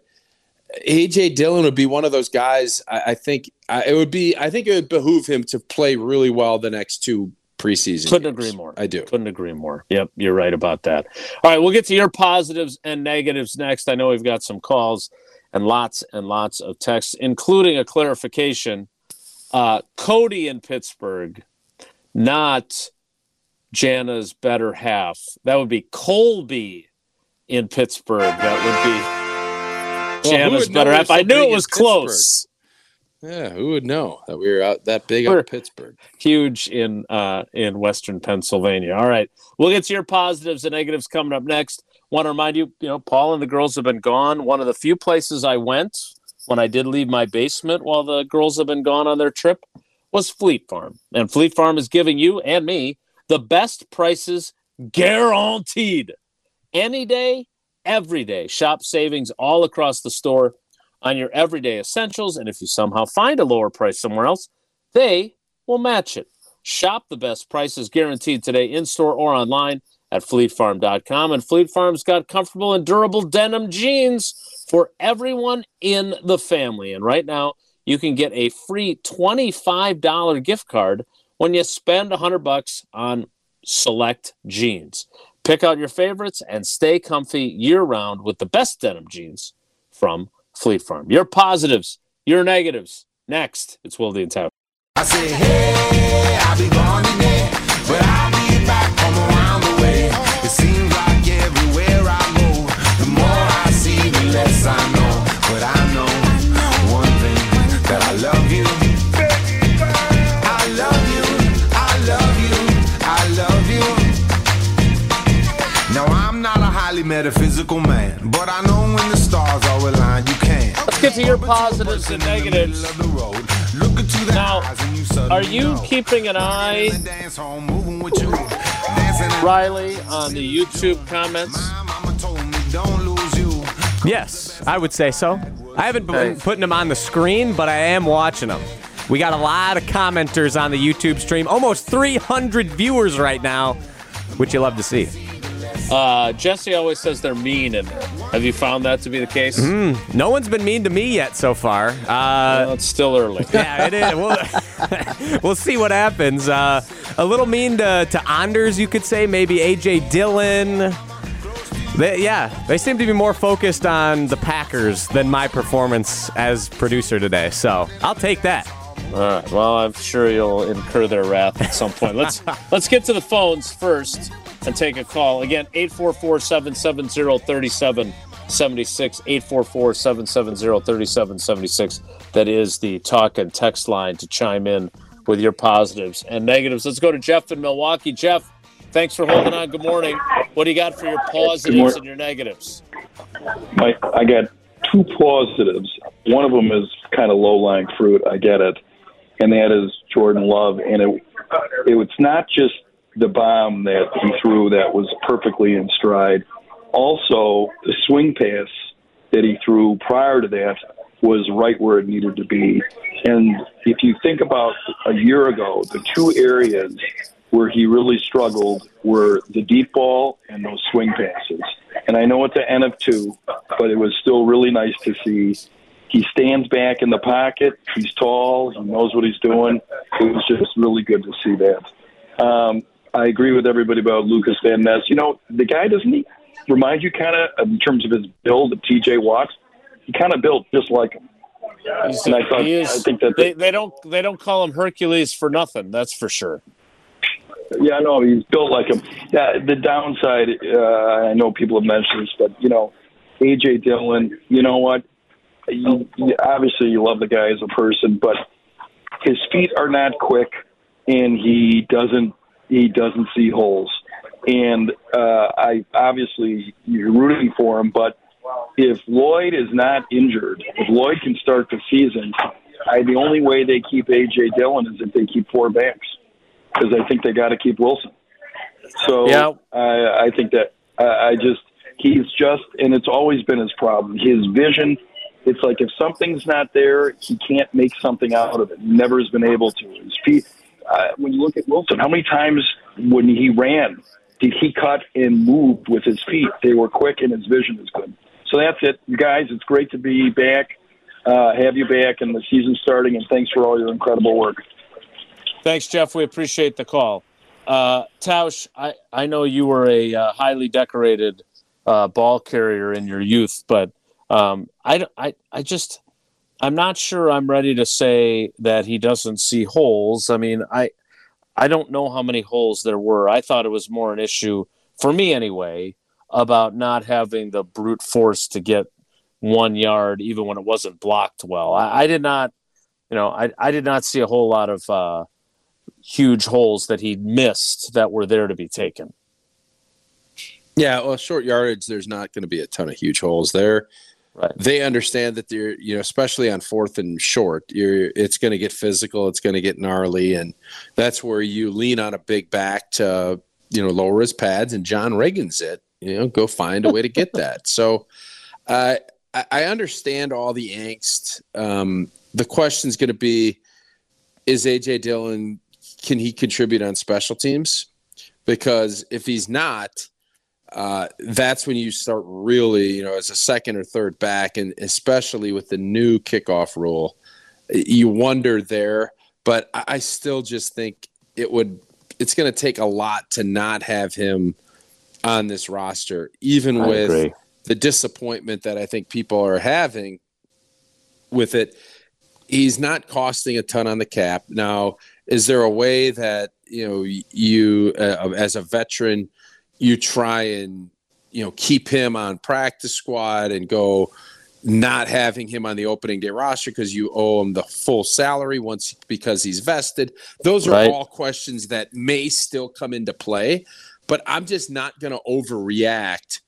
A J Dillon would be one of those guys. I, I think uh, it would be. I think it would behoove him to play really well the next two preseason. Couldn't games. agree more. I do. Couldn't agree more. Yep, you're right about that. All right, we'll get to your positives and negatives next. I know we've got some calls and lots and lots of texts, including a clarification. Uh, Cody in Pittsburgh, not Jana's better half. That would be Colby in Pittsburgh. That would be Jana's better half. I knew it was close. Yeah, who would know that we were out that big out of Pittsburgh? Huge in uh, in Western Pennsylvania. All right, we'll get to your positives and negatives coming up next. Want to remind you, you know, Paul and the girls have been gone. One of the few places I went when I did leave my basement while the girls have been gone on their trip was Fleet Farm. And Fleet Farm is giving you and me the best prices guaranteed. Any day, every day. Shop savings all across the store on your everyday essentials. And if you somehow find a lower price somewhere else, they will match it. Shop the best prices guaranteed today in-store or online at fleet farm dot com. And Fleet Farm's got comfortable and durable denim jeans for everyone in the family. And right now, you can get a free twenty-five dollars gift card when you spend one hundred bucks on select jeans. Pick out your favorites and stay comfy year-round with the best denim jeans from Fleet Farm. Your positives, your negatives. Next, it's Wilde and Tausch. I say, hey, I'll be gone today, but I'll be back from around the way. It seems like everywhere I go, the more I see, the less I know. But I know metaphysical man. But I know when the stars are aligned, you can. Let's get to your positives and negatives. Now, are you keeping an eye, Riley, on the YouTube comments? Yes, I would say so. I haven't been putting them on the screen, but I am watching them. We got a lot of commenters on the YouTube stream. Almost three hundred viewers right now, which you love to see. Uh, Jesse always says they're mean in there. Have you found that to be the case? Mm, no one's been mean to me yet so far. Uh, well, it's still early. Yeah, it is. We'll, we'll see what happens. Uh, a little mean to, to Anders, you could say. Maybe A J Dillon. They, yeah, they seem to be more focused on the Packers than my performance as producer today. So I'll take that. All right. Well, I'm sure you'll incur their wrath at some point. Let's let's get to the phones first and take a call. Again, eight four four, seven seven zero, three seven seven six, eight four four, seven seven zero, three seven seven six. That is the talk and text line to chime in with your positives and negatives. Let's go to Jeff in Milwaukee. Jeff, thanks for holding on. Good morning. What do you got for your positives and your negatives? Mike, I got two positives. One of them is kind of low-lying fruit. I get it. And that is Jordan Love. And it, it it's not just the bomb that he threw that was perfectly in stride. Also, the swing pass that he threw prior to that was right where it needed to be. And if you think about a year ago, the two areas where he really struggled were the deep ball and those swing passes. And I know it's an N of two, but it was still really nice to see. He stands back in the pocket. He's tall. He knows what he's doing. It was just really good to see that. Um, I agree with everybody about Lucas Van Ness. You know, the guy, doesn't he remind you kind of, in terms of his build, of T J Watt? He kind of built just like him. He's, and I, thought, he is, I think that they, they don't they don't call him Hercules for nothing. That's for sure. Yeah, no, he's built like him. Yeah, the downside, uh, I know people have mentioned this, but, you know, A J Dillon, you know what? You, you, obviously, you love the guy as a person, but his feet are not quick, and he doesn't he doesn't see holes. And uh, I obviously, you're rooting for him, but if Lloyd is not injured, if Lloyd can start the season, I, the only way they keep A J Dillon is if they keep four backs, because I think they got to keep Wilson. So yeah. I, I think that I, I just he's just, and it's always been his problem. His vision, it's like if something's not there, he can't make something out of it. He never has been able to. His feet. Uh, when you look at Wilson, how many times when he ran did he cut and move with his feet? They were quick, and his vision is good. So that's it, you guys. It's great to be back, uh, have you back, and the season starting. And thanks for all your incredible work. Thanks, Jeff. We appreciate the call. Uh, Tausch, I, I know you were a uh, highly decorated uh, ball carrier in your youth, but um, I, I, I just I'm not sure I'm ready to say that he doesn't see holes. I mean, I I don't know how many holes there were. I thought it was more an issue, for me anyway, about not having the brute force to get one yard, even when it wasn't blocked well. I, I did not, you know, I, I did not see a whole lot of uh, huge holes that he missed that were there to be taken. Yeah, well, short yardage, there's not going to be a ton of huge holes there. Right. They understand that they're, you know, especially on fourth and short, you're, it's going to get physical, it's going to get gnarly, and that's where you lean on a big back to, you know, lower his pads, and John Reagan's it. You know, go find a way to get that. So uh, I, I understand all the angst. Um, the question's going to be, is A J Dillon, can he contribute on special teams? Because if he's not, uh, that's when you start really, you know, as a second or third back, and especially with the new kickoff rule, you wonder there. But I, I still just think it would, it's going to take a lot to not have him on this roster, even I with agree. the disappointment that I think people are having with it. He's not costing a ton on the cap. Now, is there a way that, you know, you uh, as a veteran, you try and, you know, keep him on practice squad and go not having him on the opening day roster because you owe him the full salary once because he's vested? Those are Right. all questions that may still come into play, but I'm just not going to overreact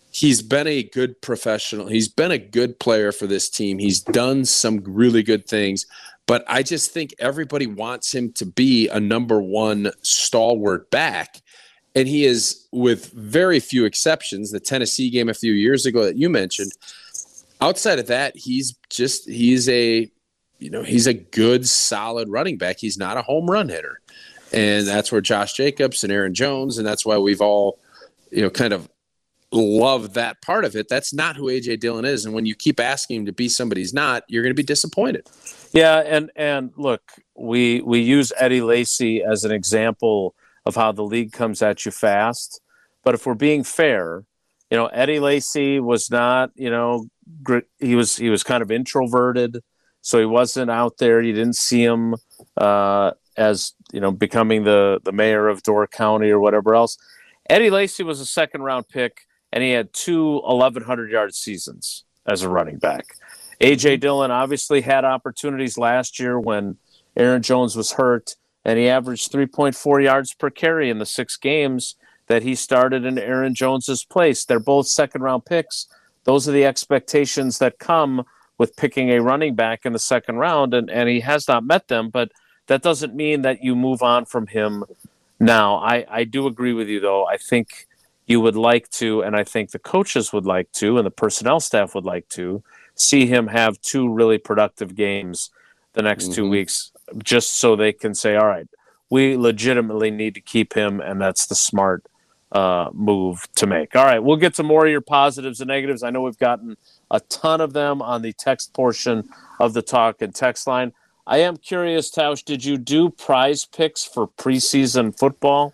he's been a good professional. He's been a good player for this team. He's done some really good things. But I just think everybody wants him to be a number one stalwart back. And he is, with very few exceptions, the Tennessee game a few years ago that you mentioned. Outside of that, he's just he's a you know he's a good, solid running back. He's not a home run hitter, and that's where Josh Jacobs and Aaron Jones, and that's why we've all you know kind of loved that part of it. That's not who A J Dillon is, and when you keep asking him to be somebody he's not, you're going to be disappointed. Yeah, and and look, we we use Eddie Lacy as an example of how the league comes at you fast. But if we're being fair, you know, Eddie Lacy was not, you know, he was he was kind of introverted, so he wasn't out there. You didn't see him uh, as, you know, becoming the, the mayor of Door County or whatever else. Eddie Lacy was a second-round pick, and he had two eleven hundred-yard seasons as a running back. A J Dillon obviously had opportunities last year when Aaron Jones was hurt, and he averaged three point four yards per carry in the six games that he started in Aaron Jones's place. They're both second-round picks. Those are the expectations that come with picking a running back in the second round, and, and he has not met them, but that doesn't mean that you move on from him now. I, I do agree with you, though. I think you would like to, and I think the coaches would like to, and the personnel staff would like to, see him have two really productive games the next mm-hmm. two weeks, just so they can say, all right, we legitimately need to keep him, and that's the smart uh, move to make. All right, we'll get to more of your positives and negatives. I know we've gotten a ton of them on the text portion of the talk and text line. I am curious, Tausch, did you do prize picks for preseason football?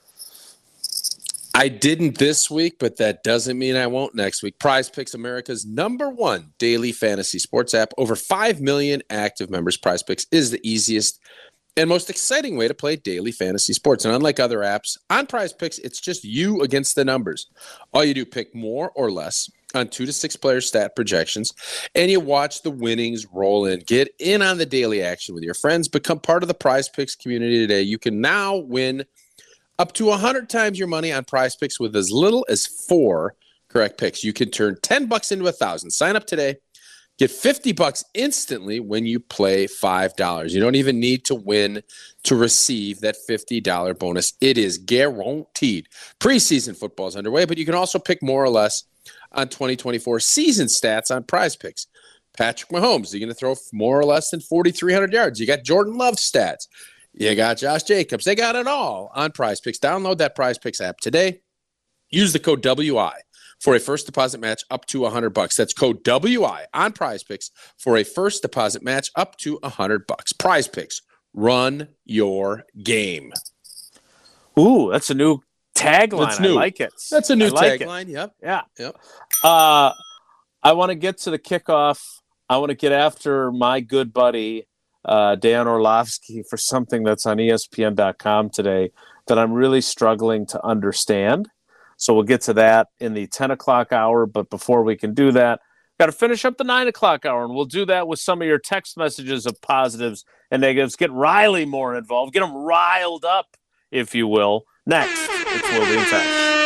I didn't this week, but that doesn't mean I won't next week. Prize Picks, America's number one daily fantasy sports app. Over five million active members. Prize Picks is the easiest and most exciting way to play daily fantasy sports. And unlike other apps, on Prize Picks, it's just you against the numbers. All you do, pick more or less on two to six player stat projections, and you watch the winnings roll in. Get in on the daily action with your friends. Become part of the Prize Picks community today. You can now win up to one hundred times your money on Prize Picks with as little as four correct picks. You can turn ten bucks into one thousand. Sign up today. Get fifty bucks instantly when you play five dollars. You don't even need to win to receive that fifty dollars bonus. It is guaranteed. Preseason football is underway, but you can also pick more or less on twenty twenty-four season stats on Prize Picks. Patrick Mahomes, you're going to throw more or less than forty-three hundred yards. You got Jordan Love stats. You got Josh Jacobs. They got it all on Prize Picks. Download that Prize Picks app today. Use the code W I for a first deposit match up to one hundred bucks. That's code W I on Prize Picks for a first deposit match up to one hundred bucks. Prize Picks. Run your game. Ooh, that's a new tagline. That's new. I like it. That's a new like tagline. Yep. Yeah. Yep. Uh, I want to get to the kickoff. I want to get after my good buddy, Uh, Dan Orlovsky, for something that's on E S P N dot com today that I'm really struggling to understand. So we'll get to that in the ten o'clock hour. But before we can do that, got to finish up the nine o'clock hour. And we'll do that with some of your text messages of positives and negatives. Get Riley more involved. Get him riled up, if you will. Next, it's Wilde and Tausch.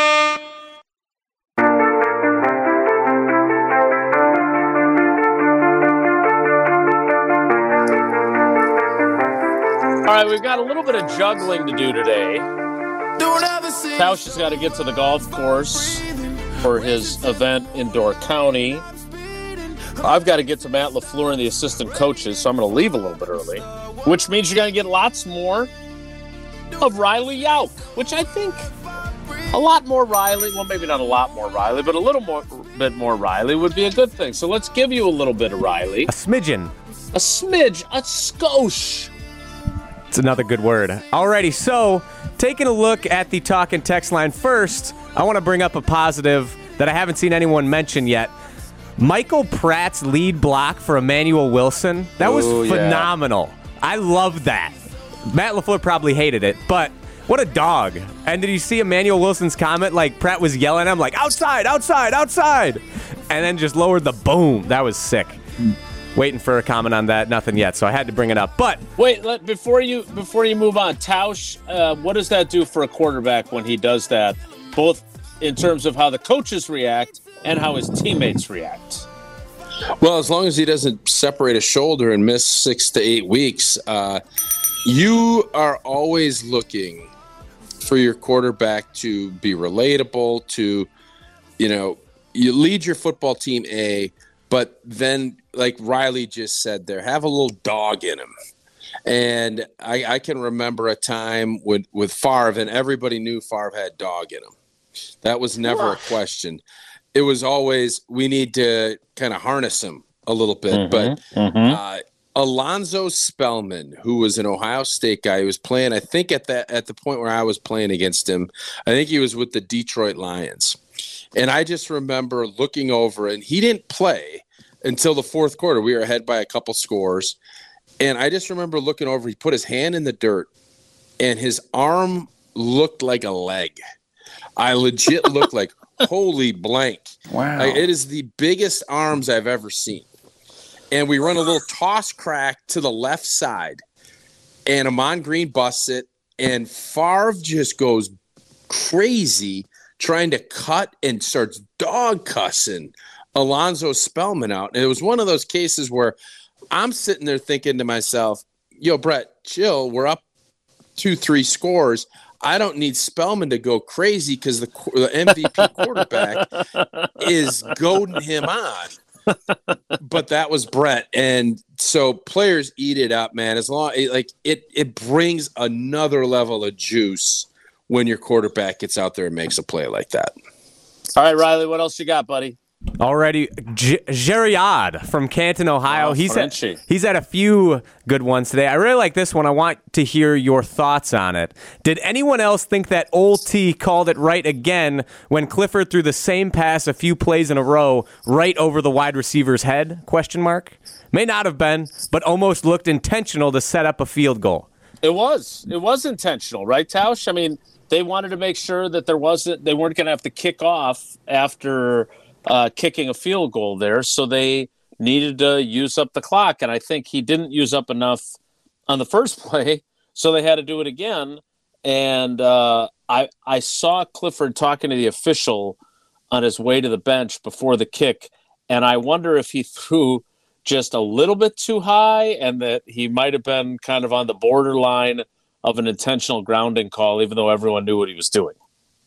All right, we've got a little bit of juggling to do today. Tausch has got to get to the golf course for his event in Door County. I've got to get to Matt LaFleur and the assistant coaches, so I'm going to leave a little bit early, which means you're going to get lots more of Riley Yauk, which I think a lot more Riley, well, maybe not a lot more Riley, but a little more bit more Riley would be a good thing. So let's give you a little bit of Riley. A smidgen. A smidge, a skosh. It's another good word. Alrighty, so taking a look at the talk and text line first, I want to bring up a positive that I haven't seen anyone mention yet. Michael Pratt's lead block for Emmanuel Wilson, that was Ooh, phenomenal. Yeah. I loved that. Matt LaFleur probably hated it, but what a dog. And did you see Emmanuel Wilson's comment? Like, Pratt was yelling at him, like, outside, outside, outside. And then just lowered the boom. That was sick. Waiting for a comment on that. Nothing yet, so I had to bring it up. But wait, let, before you before you move on, Tausch, uh, what does that do for a quarterback when he does that? Both in terms of how the coaches react and how his teammates react. Well, as long as he doesn't separate a shoulder and miss six to eight weeks, uh, you are always looking for your quarterback to be relatable, to, you know, you lead your football team A, but then, like Riley just said there, have a little dog in him. And I, I can remember a time with, with Favre, and everybody knew Favre had dog in him. That was never a question. It was always, we need to kind of harness him a little bit. Mm-hmm, but mm-hmm. Uh, Alonzo Spellman, who was an Ohio State guy, who was playing, I think at that at the point where I was playing against him, I think he was with the Detroit Lions. And I just remember looking over, and he didn't play until the fourth quarter. We were ahead by a couple scores. And I just remember looking over, he put his hand in the dirt, and his arm looked like a leg. I legit looked like, holy blank. Wow. Like, it is the biggest arms I've ever seen. And we run a little toss crack to the left side, and Amon Green busts it, and Favre just goes crazy trying to cut and starts dog cussing Alonzo Spellman out. And it was one of those cases where I'm sitting there thinking to myself, yo, Brett, chill. We're up two, three scores. I don't need Spellman to go crazy because the, the M V P quarterback is goading him on. But that was Brett. And so players eat it up, man. As long like it, it brings another level of juice when your quarterback gets out there and makes a play like that. All right, Riley, what else you got, buddy? Already, J- Jerriad from Canton, Ohio. Wow, he's had, Frenchie. he's had a few good ones today. I really like this one. I want to hear your thoughts on it. Did anyone else think that Old T called it right again when Clifford threw the same pass a few plays in a row right over the wide receiver's head? Question mark. May not have been, but almost looked intentional to set up a field goal. It was. It was intentional, right, Tausch? I mean, they wanted to make sure that there wasn't. They weren't going to have to kick off after Uh, kicking a field goal there, so they needed to use up the clock, and I think he didn't use up enough on the first play, so they had to do it again. And uh, I I saw Clifford talking to the official on his way to the bench before the kick, and I wonder if he threw just a little bit too high and that he might have been kind of on the borderline of an intentional grounding call, even though everyone knew what he was doing.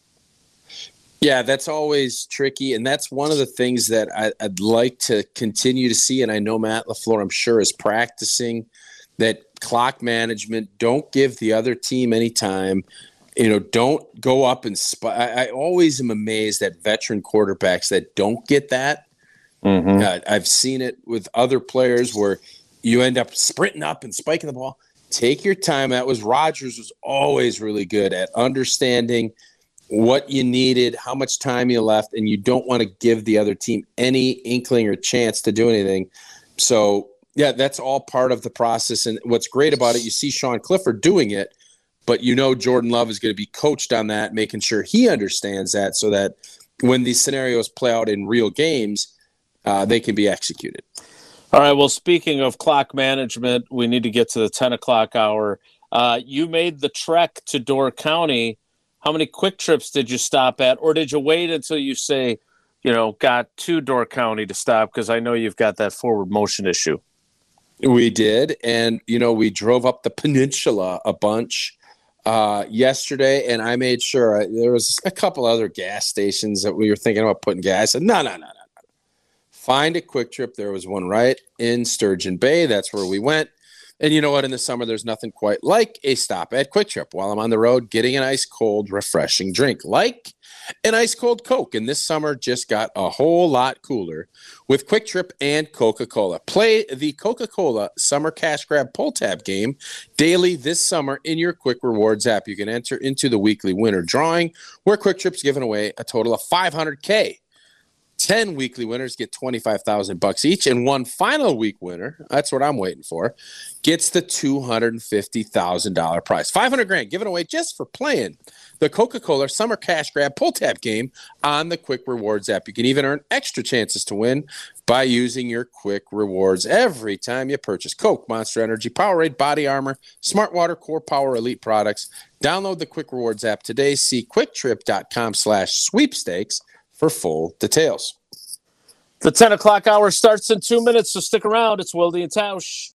Yeah, that's always tricky, and that's one of the things that I, I'd like to continue to see, and I know Matt LaFleur, I'm sure, is practicing that clock management. Don't give the other team any time. You know, don't go up and sp- I, I always am amazed at veteran quarterbacks that don't get that. Mm-hmm. Uh, I've seen it with other players where you end up sprinting up and spiking the ball. Take your time. That was Rodgers was always really good at understanding what you needed, how much time you left, and you don't want to give the other team any inkling or chance to do anything. So, yeah, that's all part of the process. And what's great about it, you see Sean Clifford doing it, but you know Jordan Love is going to be coached on that, making sure he understands that so that when these scenarios play out in real games, uh, they can be executed. All right, well, speaking of clock management, we need to get to the ten o'clock hour. Uh, you made the trek to Door County. How many quick trips did you stop at, or did you wait until you say, you know, got to Door County to stop? Because I know you've got that forward motion issue. We did, and, you know, we drove up the peninsula a bunch uh, yesterday, and I made sure I, there was a couple other gas stations that we were thinking about putting gas. I said, no, no, no, no, no. Find a quick trip. There was one right in Sturgeon Bay. That's where we went. And you know what? In the summer, there's nothing quite like a stop at Quick Trip while I'm on the road getting an ice cold, refreshing drink like an ice cold Coke. And this summer just got a whole lot cooler with Quick Trip and Coca-Cola. Play the Coca-Cola Summer Cash Grab Pull Tab game daily this summer in your Quick Rewards app. You can enter into the weekly winner drawing where Quick Trip's giving away a total of five hundred K. ten weekly winners get twenty-five thousand bucks each, and one final week winner, that's what I'm waiting for, gets the two hundred fifty thousand dollars prize. five hundred grand given away just for playing the Coca-Cola Summer Cash Grab Pull Tab game on the Quick Rewards app. You can even earn extra chances to win by using your Quick Rewards every time you purchase Coke, Monster Energy, Powerade, Body Armor, Smart Water, Core Power Elite products. Download the Quick Rewards app today. See quicktrip.com slash sweepstakes for full details. The ten o'clock hour starts in two minutes, so stick around. It's Wilde and Tausch.